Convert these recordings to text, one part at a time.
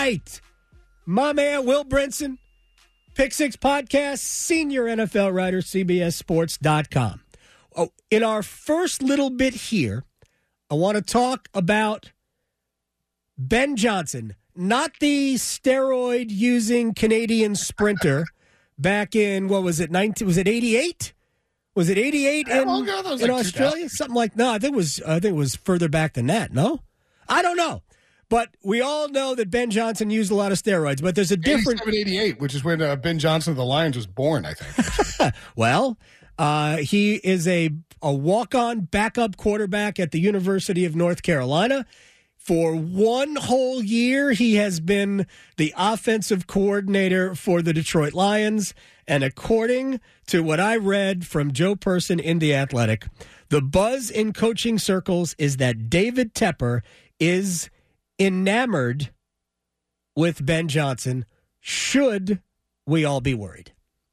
right. My man, Will Brinson, Pick Six Podcast, senior NFL writer, CBSSports.com. Oh, in our first little bit here, I want to talk about Ben Johnson, not the steroid-using Canadian sprinter back in, what was it, 88? Was it 88 in Australia? Something like, no, I think it was further back than that, no? I don't know. But we all know that Ben Johnson used a lot of steroids, but there's a different... 88, which is when Ben Johnson of the Lions was born, I think. Well, he is a walk-on backup quarterback at the University of North Carolina. For one whole year, he has been the offensive coordinator for the Detroit Lions. And according to what I read from Joe Person in The Athletic, the buzz in coaching circles is that David Tepper is enamored with Ben Johnson. Should we all be worried?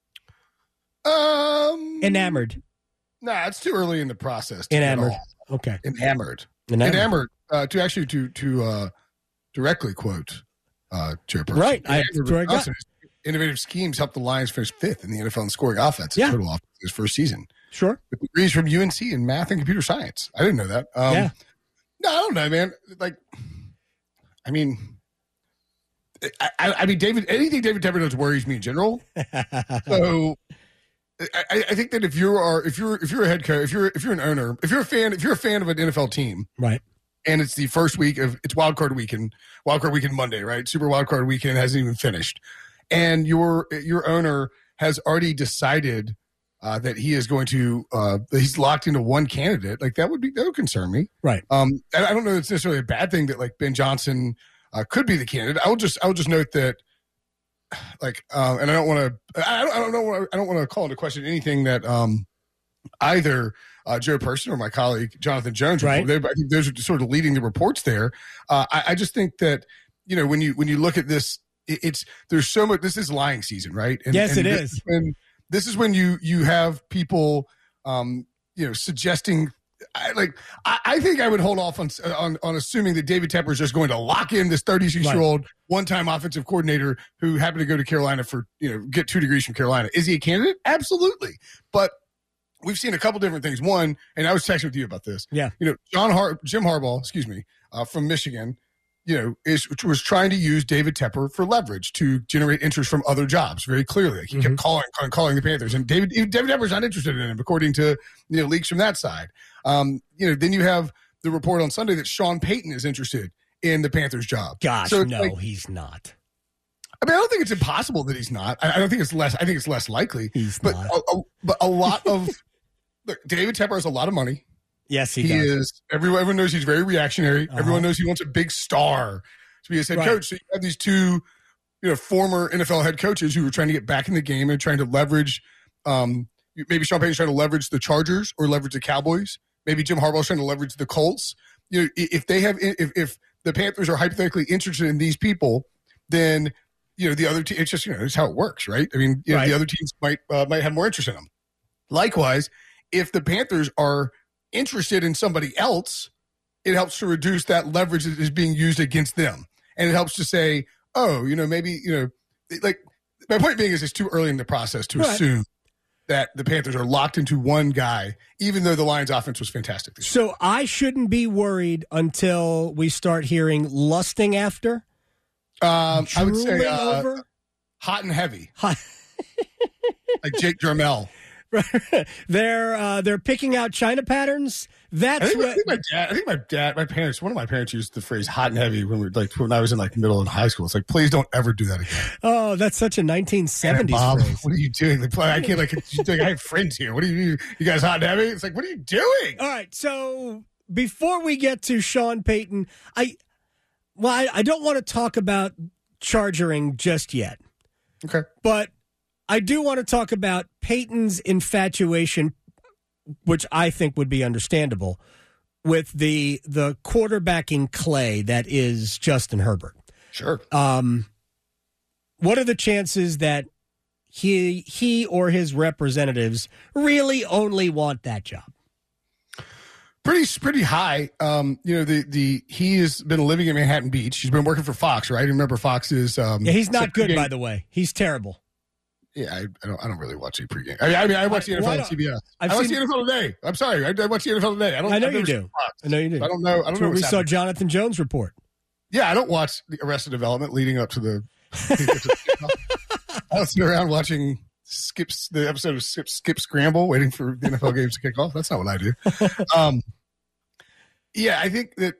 Enamored. Nah, it's too early in the process. Enamored. Okay. Enamored. To directly quote Chairperson. Right. Innovative schemes helped the Lions finish fifth in the NFL in scoring offense in total offense his first season. Sure. With degrees from UNC in math and computer science. I didn't know that. No, I don't know, man. Anything David Tepper does worries me in general. So I think that if you're a head coach, if you're an owner, if you're a fan of an NFL team, right, and it's the first week of it's Wild Card Weekend Monday, right? Super Wild Card Weekend hasn't even finished, and your owner has already decided that he is going to he's locked into one candidate. Like that would concern me, right? I don't know. It's necessarily a bad thing that like Ben Johnson could be the candidate. I will just note that. And I don't want to call into question anything that either Joe Person or my colleague Jonathan Jones. Right. I think those are sort of leading the reports there. I just think that when you look at this, there's so much. This is lying season, right? Yes, it is. This is when you have people suggesting. I think I would hold off on assuming that David Tepper is just going to lock in this 36-year-old one-time offensive coordinator who happened to go to Carolina for get 2 degrees from Carolina. Is he a candidate? Absolutely. But we've seen a couple different things. One, and I was texting with you about this. Yeah. Jim Harbaugh, from Michigan, was trying to use David Tepper for leverage to generate interest from other jobs very clearly. Like he kept calling the Panthers, and David Tepper's not interested in him, according to leaks from that side. Then you have the report on Sunday that Sean Payton is interested in the Panthers job. Gosh, he's not. I mean, I don't think it's impossible that he's not. I don't think it's less. I think it's less likely. He's but not. But a lot of look, David Tepper has a lot of money. Yes, he does. Is. Everyone knows he's very reactionary. Everyone knows he wants a big star to be his head coach. So you have these two, former NFL head coaches who are trying to get back in the game and trying to leverage. Maybe Sean Payton's trying to leverage the Chargers or leverage the Cowboys. Maybe Jim Harbaugh's trying to leverage the Colts. If the Panthers are hypothetically interested in these people, then the other team. It's just it's how it works, right? I mean, the other teams might have more interest in them. Likewise, if the Panthers are interested in somebody else, it helps to reduce that leverage that is being used against them, and it helps to say, maybe like my point being is it's too early in the process to assume that the Panthers are locked into one guy, even though the Lions' offense was fantastic this year. So I shouldn't be worried until we start hearing lusting after. I would say hot and heavy, like Jake Dremel. They're picking out China patterns. I think my parents, one of my parents used the phrase "hot and heavy" when I was in middle and high school. It's like, please don't ever do that again. Oh, that's such a 1970s Mom, phrase. What are you doing? I can't I have friends here. What do you guys hot and heavy? It's like, what are you doing? All right, so before we get to Sean Payton, I don't want to talk about chargering just yet. Okay, but I do want to talk about Peyton's infatuation, which I think would be understandable, with the quarterbacking clay that is Justin Herbert. Sure. What are the chances that he or his representatives really only want that job? Pretty high. He has been living in Manhattan Beach. He's been working for Fox, right? Remember Fox is he's not good, by the way. He's terrible. Yeah, I don't really watch the pregame. I watch the NFL on CBS. I watch the NFL today. I'm sorry, I watch the NFL today. I know you do. I know you do. I don't know. We saw Jonathan Jones report. Yeah, I don't watch the Arrested Development leading up to the. I don't sit around watching the episode of Skip Scramble, waiting for the NFL games to kick off. That's not what I do. Yeah, I think that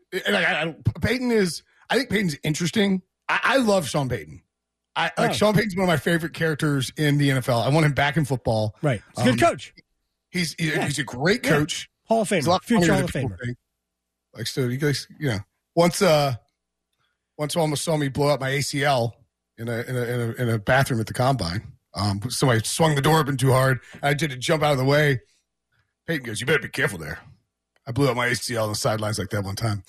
I think Peyton's interesting. I love Sean Payton. Sean Payton's one of my favorite characters in the NFL. I want him back in football. Right. He's a good coach. He's a great coach. Yeah. Hall of Famer. Future Hall of Famer. Once almost saw me blow up my ACL in a bathroom at the combine. Somebody swung the door open too hard. I had to jump out of the way. Peyton goes, "You better be careful there." I blew up my ACL on the sidelines like that one time.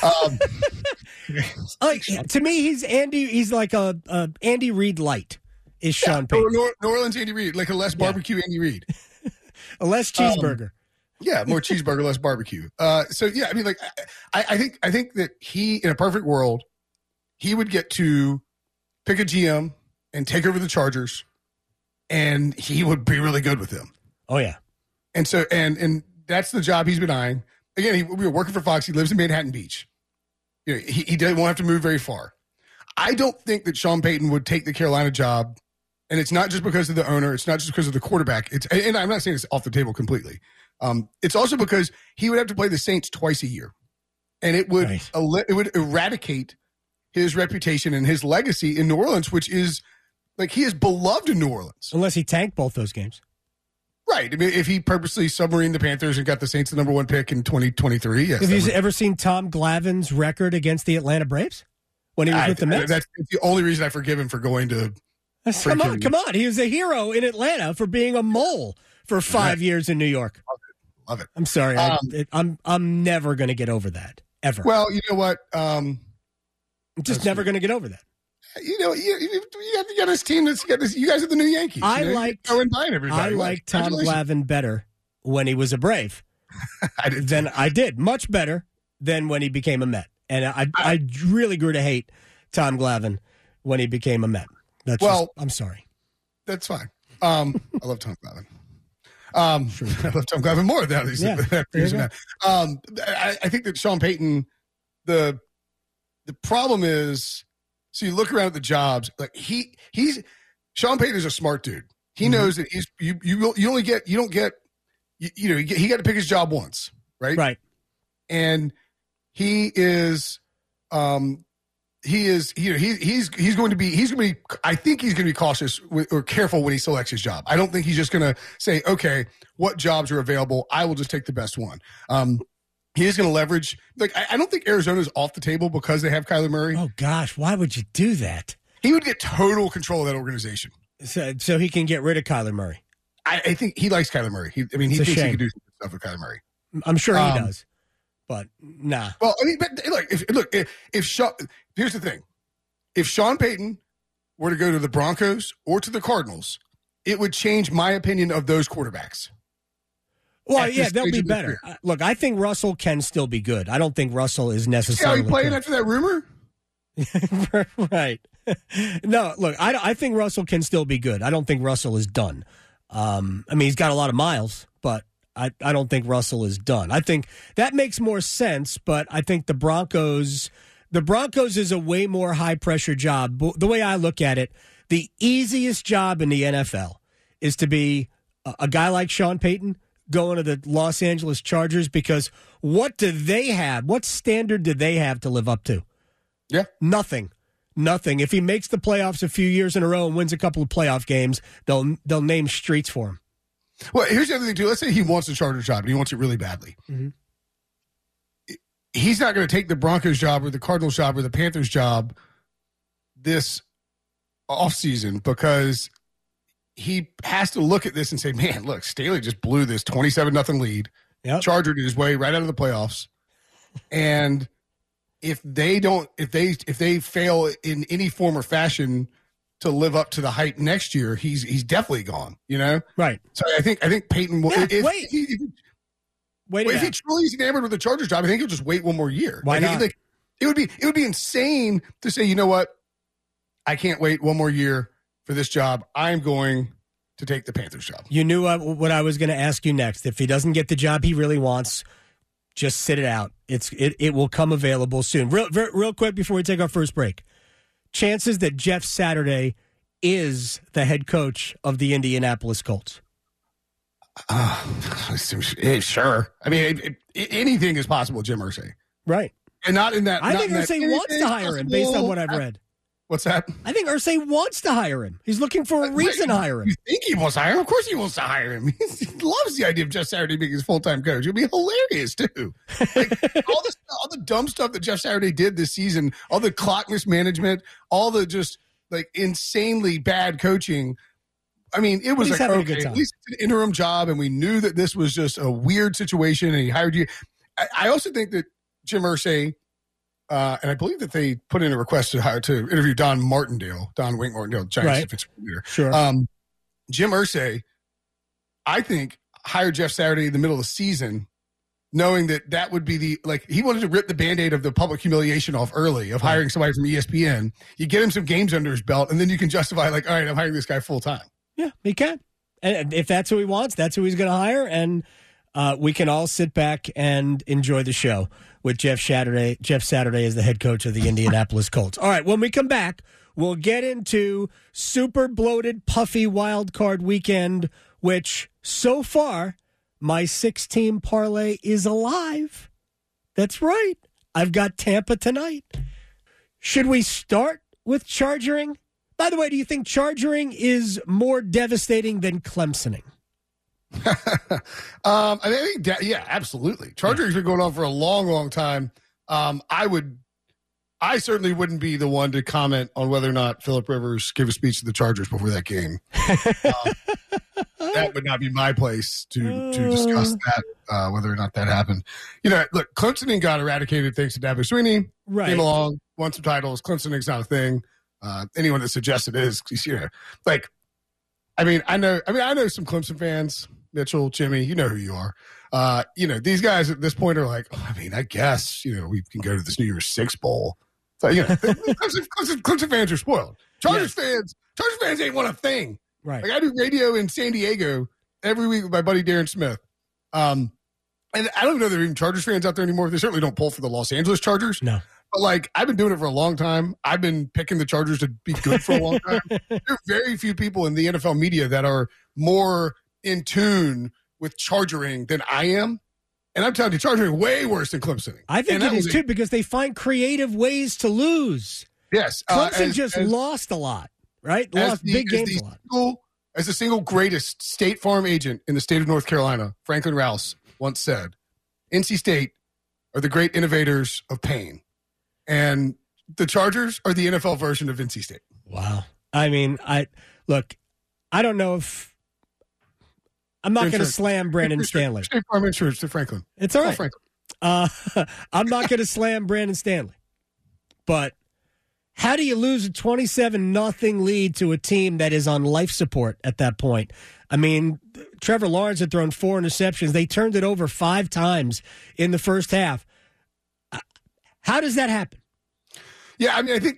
To me, he's Andy. He's like a Andy Reid light. Is Sean Payton? New Orleans Andy Reid, like a less barbecue Andy Reid, a less cheeseburger. More cheeseburger, less barbecue. I think that he, in a perfect world, he would get to pick a GM and take over the Chargers, and he would be really good with them. Oh yeah, and so and that's the job he's been eyeing. Again, we were working for Fox. He lives in Manhattan Beach. He won't have to move very far. I don't think that Sean Payton would take the Carolina job, and it's not just because of the owner. It's not just because of the quarterback. And I'm not saying it's off the table completely. It's also because he would have to play the Saints twice a year, and it would it would eradicate his reputation and his legacy in New Orleans, which is like he is beloved in New Orleans. Unless he tanked both those games. Right. I mean, if he purposely submarined the Panthers and got the Saints the number 1 pick in 2023, yes. Have you ever seen Tom Glavine's record against the Atlanta Braves when he was with the Mets? That's the only reason I forgive him for going to. Come on. He was a hero in Atlanta for being a mole for 5 years in New York. Love it. I'm sorry. I'm never going to get over that, ever. Well, you know what? I'm just never going to get over that. You got this team that's got this. You guys are the new Yankees. I liked Tom Glavine better when he was a Brave. I did much better than when he became a Met, and I really grew to hate Tom Glavine when he became a Met. I'm sorry. That's fine. I love Tom Glavine. I love Tom Glavine more than that. I think that Sean Payton. The problem is. So you look around at the jobs, like Sean Payton is a smart dude. He knows that he got to pick his job once, right? Right. And he's going to be I think he's going to be cautious or careful when he selects his job. I don't think he's just going to say, okay, what jobs are available? I will just take the best one. He is going to leverage. Like I don't think Arizona's off the table because they have Kyler Murray. Oh gosh, why would you do that? He would get total control of that organization, so he can get rid of Kyler Murray. I think he likes Kyler Murray. He thinks he can do stuff with Kyler Murray. I'm sure he does, but nah. Well, I mean, but if Sean, here's the thing: if Sean Payton were to go to the Broncos or to the Cardinals, it would change my opinion of those quarterbacks. Well, yeah, they'll be better. Look, I think Russell can still be good. I don't think Russell is necessarily. See how he played after that rumor? Right. No, look, I think Russell can still be good. I don't think Russell is done. I mean, he's got a lot of miles, but I don't think Russell is done. I think that makes more sense, but I think the Broncos is a way more high-pressure job. The way I look at it, the easiest job in the NFL is to be a guy like Sean Payton, going to the Los Angeles Chargers, because what do they have? What standard do they have to live up to? Yeah. Nothing. If he makes the playoffs a few years in a row and wins a couple of playoff games, they'll name streets for him. Well, here's the other thing, too. Let's say he wants a Charger job and he wants it really badly. Mm-hmm. He's not going to take the Broncos job or the Cardinals job or the Panthers job this offseason because he has to look at this and say, man, look, Staley just blew this 27-0 lead. Yep. Chargered his way right out of the playoffs. And if they fail in any form or fashion to live up to the hype next year, he's definitely gone, you know? Right. So I think Peyton will. Wait if he truly is enamored with the Chargers job, I think he'll just wait one more year. Why not? It would be insane to say, you know what? I can't wait one more year for this job. I'm going to take the Panthers job. You knew what I was going to ask you next. If he doesn't get the job he really wants, just sit it out. It will come available soon. Real quick before we take our first break. Chances that Jeff Saturday is the head coach of the Indianapolis Colts. Sure. I mean, anything is possible with Jim Irsay. Right. And not in that. I think Irsay wants to hire him based on what I've read. What's that? I think Irsay wants to hire him. He's looking for a reason to hire him. You think he wants to hire him? Of course he wants to hire him. He loves the idea of Jeff Saturday being his full-time coach. It'll be hilarious, too. Like, all the dumb stuff that Jeff Saturday did this season, all the clock mismanagement, all the just, like, insanely bad coaching. I mean, it was like, okay, at least it's an interim job, and we knew that this was just a weird situation, and he hired you. I also think that Jim Irsay, and I believe that they put in a request to interview Don Wink Martindale, Giants defensive leader. Sure. Jim Irsay, I think, hired Jeff Saturday in the middle of the season, knowing that would be he wanted to rip the Band-Aid of the public humiliation off early of hiring somebody from ESPN. You get him some games under his belt, and then you can justify, all right, I'm hiring this guy full time. Yeah, he can. And if that's who he wants, that's who he's going to hire, and we can all sit back and enjoy the show with Jeff Saturday. Jeff Saturday is the head coach of the Indianapolis Colts. All right, when we come back, we'll get into super bloated, puffy wild card weekend, which so far my 6-team parlay is alive. That's right. I've got Tampa tonight. Should we start with chargering? By the way, do you think chargering is more devastating than Clemsoning? I think, yeah, absolutely. Chargers been going on for a long, long time. I certainly wouldn't be the one to comment on whether or not Phillip Rivers gave a speech to the Chargers before that game. That would not be my place to discuss that, whether or not that happened. Look, Clemsoning got eradicated thanks to Dabo Swinney. Right. Came along, won some titles. Clemsoning's not a thing. Anyone that suggests it is, I know some Clemson fans. Mitchell, Jimmy, you know who you are. These guys at this point are like, I guess, we can go to this New Year's Six Bowl. So, Clemson fans are spoiled. Chargers fans ain't won a thing. Right. Like, I do radio in San Diego every week with my buddy Darren Smith. And I don't even know there are even Chargers fans out there anymore. They certainly don't pull for the Los Angeles Chargers. No. But, I've been doing it for a long time. I've been picking the Chargers to be good for a long time. There are very few people in the NFL media that are more in tune with chargering than I am. And I'm telling you, chargering way worse than Clemson. I think it is too, because they find creative ways to lose. Yes. Clemson lost a lot, right? Lost big games a lot. As the single greatest State Farm agent in the state of North Carolina, Franklin Rouse once said, NC State are the great innovators of pain. And the Chargers are the NFL version of NC State. Wow. I don't know if I'm not going to slam Brandon Stanley. State Farm Insurance to Franklin. It's all right. I'm not going to slam Brandon Stanley. But how do you lose a 27-0 lead to a team that is on life support at that point? Trevor Lawrence had thrown 4 interceptions. They turned it over 5 times in the first half. How does that happen? Yeah, I think,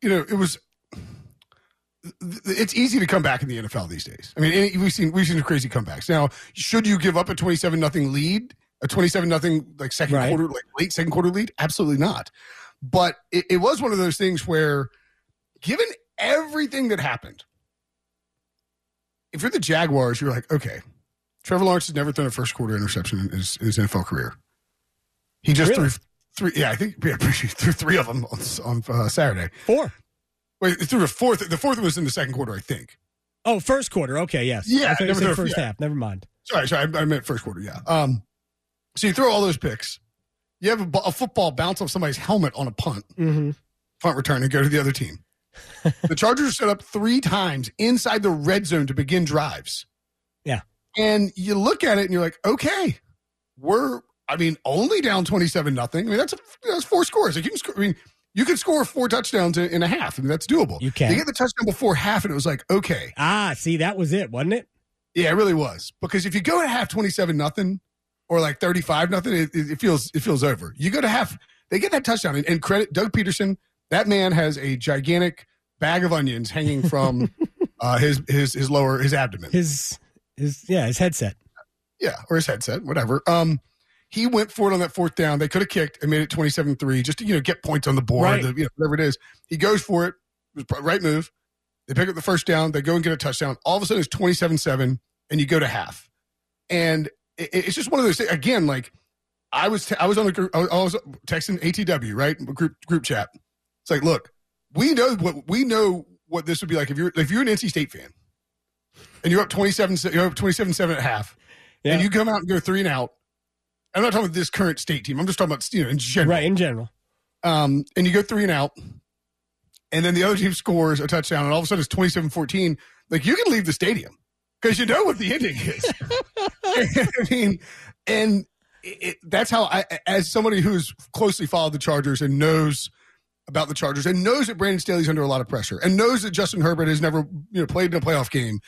it's easy to come back in the NFL these days. We've seen crazy comebacks. Now, should you give up a 27-0 lead, a 27-0 second quarter, late second quarter lead? Absolutely not. But it was one of those things where, given everything that happened, if you're the Jaguars, you're like, okay, Trevor Lawrence has never thrown a first quarter interception in his NFL career. He just threw 3. Yeah, I think threw 3 of them on Saturday. 4. Wait, threw a 4th. The 4th was in the second quarter, I think. Oh, first quarter. Okay, yes. Yeah, I thought you said first half. Never mind. Sorry, I meant first quarter. Yeah. So you throw all those picks. You have a football bounce off somebody's helmet on a punt, punt return, and go to the other team. The Chargers set up 3 times inside the red zone to begin drives. Yeah, and you look at it and you're like, okay, we're only down 27-0. That's 4 scores. Like, you can score. You could score 4 touchdowns in a half. That's doable. You can. They get the touchdown before half, and it was like, okay. See, that was it, wasn't it? Yeah, it really was. Because if you go at half 27-0, or like 35-0, it feels over. You go to half, they get that touchdown, and credit Doug Peterson. That man has a gigantic bag of onions hanging from his lower, his abdomen, his headset. Yeah, or his headset, whatever. He went for it on that fourth down. They could have kicked and made it 27-3 just to get points on the board, right. Whatever it is. He goes for it. It was right move. They pick up the first down. They go and get a touchdown. All of a sudden, it's 27-7, and you go to half. And it's just one of those things. Again, like I was texting ATW, right, group chat. It's like, look, we know what this would be like if you're an NC State fan, and you're up 27-7 at half, and you come out and go 3 and out. I'm not talking about this current state team. I'm just talking about in general. Right, in general. And you go 3 and out, and then the other team scores a touchdown, and all of a sudden it's 27-14. Like, you can leave the stadium because you know what the ending is. I mean, and that's how as somebody who's closely followed the Chargers and knows about the Chargers and knows that Brandon Staley's under a lot of pressure and knows that Justin Herbert has never played in a playoff game.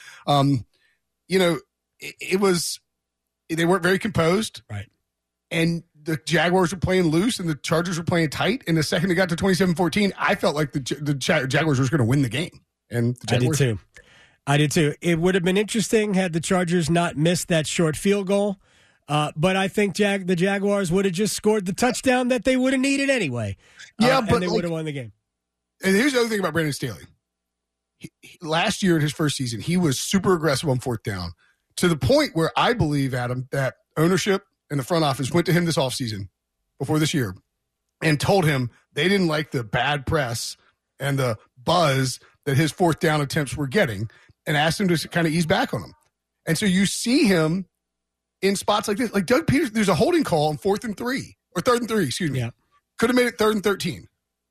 They weren't very composed. Right. And the Jaguars were playing loose and the Chargers were playing tight. And the second they got to 27-14, I felt like the Jaguars was going to win the game. And the Jaguars, I did too. It would have been interesting had the Chargers not missed that short field goal. But I think the Jaguars would have just scored the touchdown that they would have needed anyway. But and they would have won the game. And here's the other thing about Brandon Staley. Last year in his first season, he was super aggressive on fourth down to the point where I believe, Adam, that ownership and the front office went to him this offseason before this year and told him they didn't like the bad press and the buzz that his fourth down attempts were getting and asked him to kind of ease back on them. And so you see him in spots like this. Like Doug Peterson, there's a holding call on 4th and 3, or 3rd and 3, excuse me. Yeah. Could have made it 3rd and 13.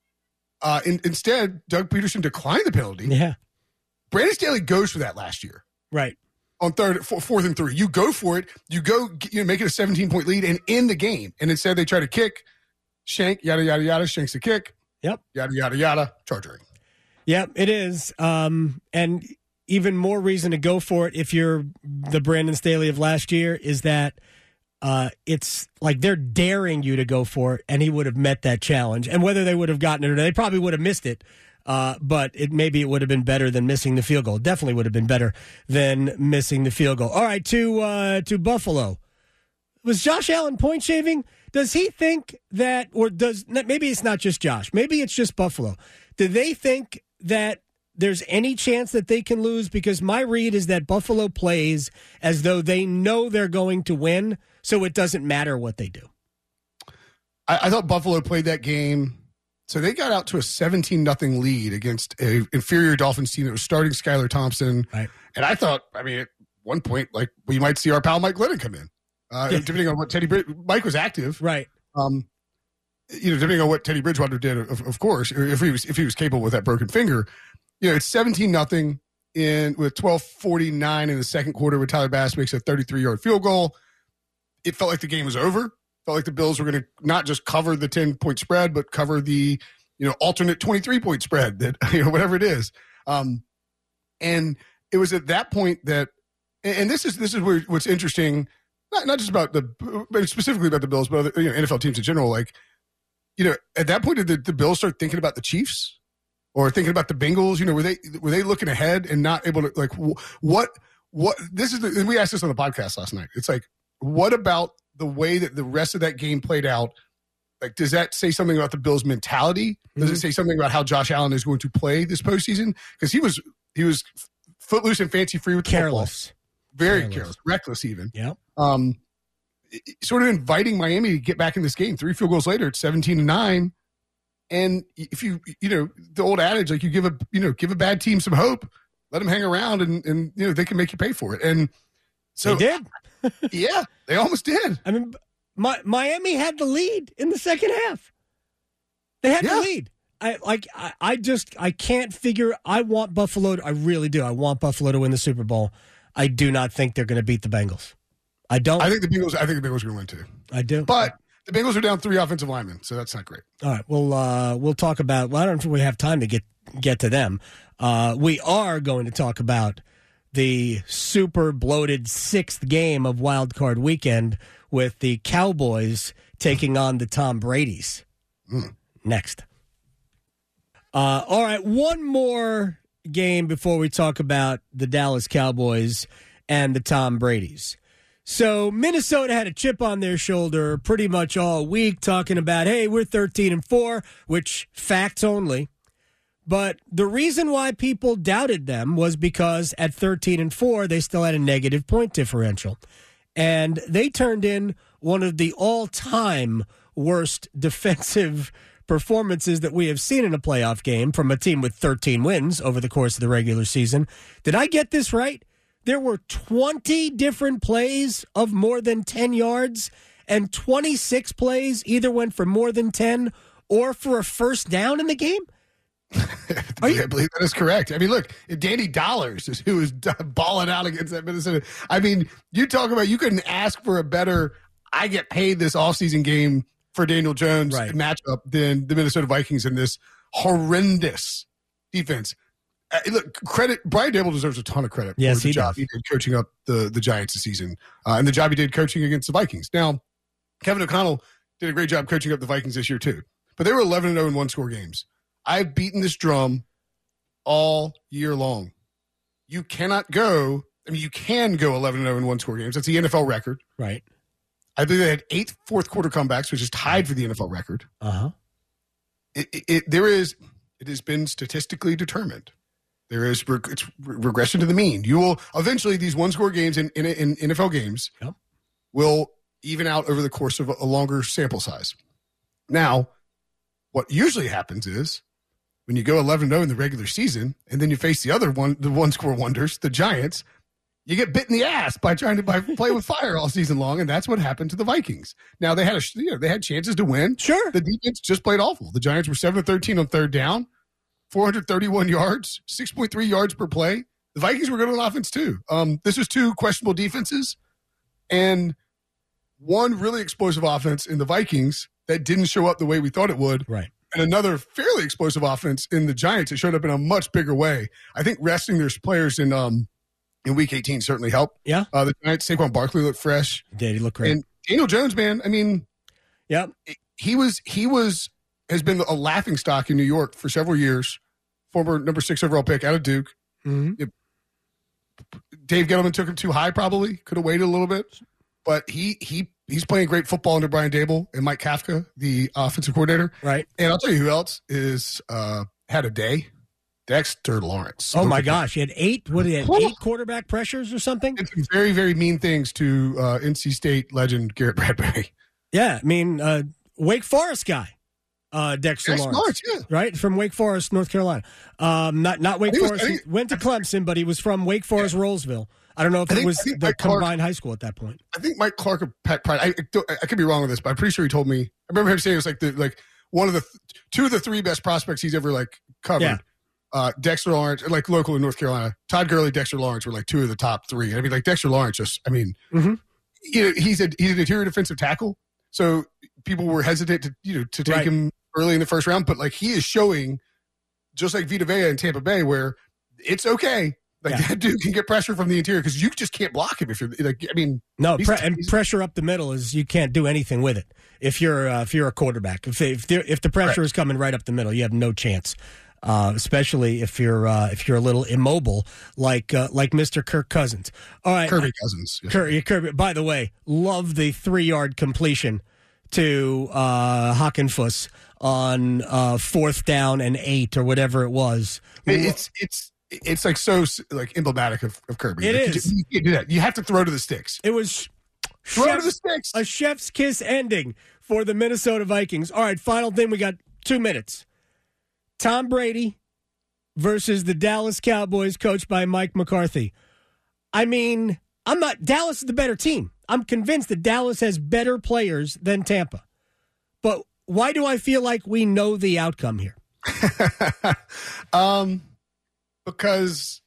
Instead, Doug Peterson declined the penalty. Yeah. Brandon Staley goes for that last year. Right. On 4th and 3. You go for it. You go make it a 17-point lead and end the game. And instead they try to kick, shank, yada, yada, yada, shanks the kick. Yep. Yada, yada, yada, charging. Yep, it is. And even more reason to go for it if you're the Brandon Staley of last year is that it's like they're daring you to go for it, and he would have met that challenge. And whether they would have gotten it or not, they probably would have missed it. But maybe it would have been better than missing the field goal. Definitely would have been better than missing the field goal. All right, to Buffalo. Was Josh Allen point shaving? Does he think that, or maybe it's not just Josh, maybe it's just Buffalo. Do they think that there's any chance that they can lose? Because my read is that Buffalo plays as though they know they're going to win, so it doesn't matter what they do. I thought Buffalo played that game. So they got out to a 17-0 lead against an inferior Dolphins team that was starting Skylar Thompson. Right. And I thought, at one point, like, we might see our pal Mike Glennon come in. Depending on what Mike was active. Right. Depending on what Teddy Bridgewater did, of course, or if he was capable with that broken finger. It's 17-0 with 12:49 in the second quarter where Tyler Bass makes a 33-yard field goal. It felt like the game was over. Felt like the Bills were going to not just cover the 10-point spread, but cover the alternate 23-point spread that whatever it is. And it was at that point that, and this is where what's interesting, not just about but specifically about the Bills, but other NFL teams in general. Like, at that point, did the Bills start thinking about the Chiefs or thinking about the Bengals? Were they looking ahead and not able to, like, what this is? And we asked this on the podcast last night. It's like, what about the way that the rest of that game played out? Like, does that say something about the Bills' mentality? Does it say something about how Josh Allen is going to play this postseason? Because he was footloose and fancy free with the careless, football. Very careless, reckless even. Yeah. Sort of inviting Miami to get back in this game. 3 field goals later, it's 17-9. And if the old adage, like, you give a bad team some hope, let them hang around, and they can make you pay for it. And so they did. Yeah, they almost did. I mean, Miami had the lead in the second half. They had the lead. I can't figure. I want Buffalo. I really do. I want Buffalo to win the Super Bowl. I do not think they're going to beat the Bengals. I don't. I think the Bengals are going to win too. I do. But the Bengals are down 3 offensive linemen, so that's not great. All right. We'll talk about. Well, I don't know if we have time to get to them. We are going to talk about the super bloated 6th game of Wild Card Weekend, with the Cowboys taking on the Tom Bradys. Next. All right, one more game before we talk about the Dallas Cowboys and the Tom Bradys. So Minnesota had a chip on their shoulder pretty much all week talking about, hey, we're 13-4, which facts only. But the reason why people doubted them was because at 13-4, they still had a negative point differential. And they turned in one of the all-time worst defensive performances that we have seen in a playoff game from a team with 13 wins over the course of the regular season. Did I get this right? There were 20 different plays of more than 10 yards, and 26 plays either went for more than 10 or for a first down in the game? I believe that is correct. I mean, look, Danny Dollars is who was balling out against that Minnesota. I mean, you talk about you couldn't ask for a better I get paid this offseason game for Daniel Jones matchup than the Minnesota Vikings in this horrendous defense. Look, credit. Brian Daboll deserves a ton of credit for the job he did coaching up the Giants this season and the job he did coaching against the Vikings. Now, Kevin O'Connell did a great job coaching up the Vikings this year too, but they were 11-0 in one-score games. I've beaten this drum all year long. You cannot go. I mean, you can go 11-0 in one-score games. That's the NFL record. Right. I think they had 8 fourth-quarter comebacks, which is tied for the NFL record. It has been statistically determined. There is it's regression to the mean. You will eventually these one-score games in NFL games will even out over the course of a longer sample size. Now, what usually happens is when you go 11-0 in the regular season, and then you face the one-score wonders, the Giants, you get bit in the ass by trying to play with fire all season long, and that's what happened to the Vikings. Now they had chances to win. Sure, the defense just played awful. The Giants were 7-13 on third down, 431 yards, 6.3 yards per play. The Vikings were good on offense too. This was 2 questionable defenses, and one really explosive offense in the Vikings that didn't show up the way we thought it would. Right. And another fairly explosive offense in the Giants that showed up in a much bigger way. I think resting their players in Week 18 certainly helped. Yeah. The Giants, Saquon Barkley looked fresh. Did he look great? And Daniel Jones, man, I mean, he has been a laughingstock in New York for several years. Former number 6 overall pick out of Duke. Mm-hmm. Dave Gettleman took him too high, probably. Could have waited a little bit. But he's playing great football under Brian Daboll and Mike Kafka, the offensive coordinator. Right. And I'll tell you who else is had a day. Dexter Lawrence. Oh, my gosh. He had 8 quarterback pressures or something? And some very, very mean things to NC State legend Garrett Bradbury. Yeah. I mean, Wake Forest guy. Dexter Lawrence, right? From Wake Forest, North Carolina. Not Wake Forest. He went to Clemson, but he was from Wake Forest, Rolesville. I don't know if it was the combined high school at that point. I think Mike Clark of Pat Pride. I could be wrong with this, but I'm pretty sure he told me. I remember him saying it was one of the 2 of the 3 best prospects he's ever covered. Yeah. Dexter Lawrence, local in North Carolina. Todd Gurley, Dexter Lawrence were 2 of the top 3. I mean, Dexter Lawrence he's an interior defensive tackle, so people were hesitant to take him early in the first round, but he is showing, just like Vita Vea in Tampa Bay, where it's okay. That dude can get pressure from the interior because you just can't block him if you're and pressure up the middle is you can't do anything with it if you're a quarterback. If the pressure is coming right up the middle, you have no chance. Especially if you're a little immobile like Mr. Kirk Cousins. All right, Kirby Cousins. Yes. Kirby. By the way, love the 3-yard completion to Hockenfuss on 4th down and 8 or whatever it was. It's so emblematic of Kirby. It is. You can't do that. You have to throw to the sticks. It was throw to the sticks. A chef's kiss ending for the Minnesota Vikings. All right, final thing. We got 2 minutes. Tom Brady versus the Dallas Cowboys, coached by Mike McCarthy. I mean, Dallas is the better team. I'm convinced that Dallas has better players than Tampa. But why do I feel like we know the outcome here? Because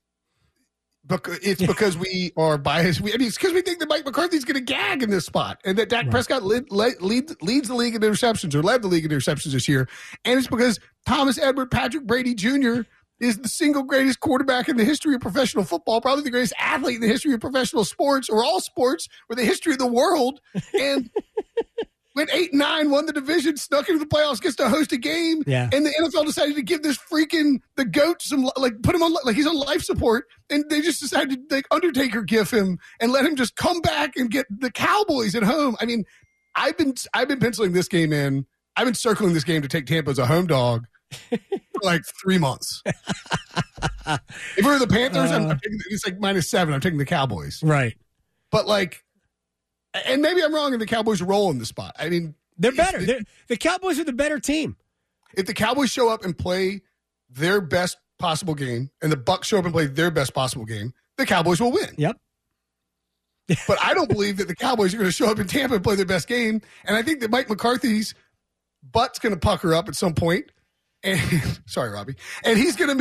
we are biased. It's because we think that Mike McCarthy's going to gag in this spot, and that Dak Prescott leads the league in interceptions, or led the league in interceptions this year, and it's because Thomas Edward Patrick Brady Jr. is the single greatest quarterback in the history of professional football, probably the greatest athlete in the history of professional sports or all sports or the history of the world. And went 8-9, won the division, snuck into the playoffs, gets to host a game. Yeah. And the NFL decided to give this the GOAT some, put him on, he's on life support. And they just decided to, Undertaker gif him and let him just come back and get the Cowboys at home. I mean, I've been penciling this game in. I've been circling this game to take Tampa as a home dog for 3 months. If it were the Panthers, I'm taking, it's -7. I'm taking the Cowboys. Right. But and maybe I'm wrong, and the Cowboys roll in the spot. I mean, they're better. The Cowboys are the better team. If the Cowboys show up and play their best possible game, and the Bucs show up and play their best possible game, the Cowboys will win. Yep. But I don't believe that the Cowboys are going to show up in Tampa and play their best game. And I think that Mike McCarthy's butt's going to pucker up at some point. And sorry, Robbie. And he's going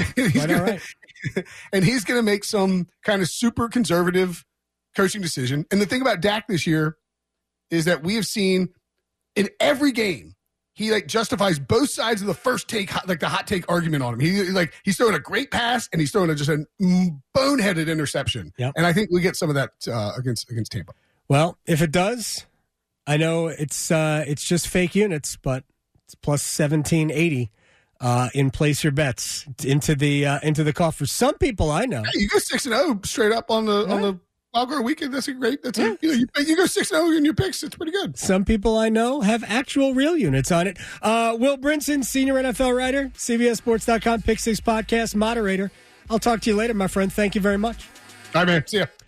to make some kind of super conservative coaching decision. And the thing about Dak this year is that we have seen in every game, he justifies both sides of the first take, the hot take argument on him. He's throwing a great pass and he's throwing just a boneheaded interception. Yep. And I think we get some of that against Tampa. Well, if it does, I know it's just fake units, but it's plus 1780 in place your bets into the coffer. Some people I know, you go 6-0 straight up on the Wildcard Weekend. That's great. You go 6-0 in your picks. It's pretty good. Some people I know have actual real units on it. Will Brinson, senior NFL writer, CBSSports.com, Pick Six podcast moderator. I'll talk to you later, my friend. Thank you very much. All right, man. See ya.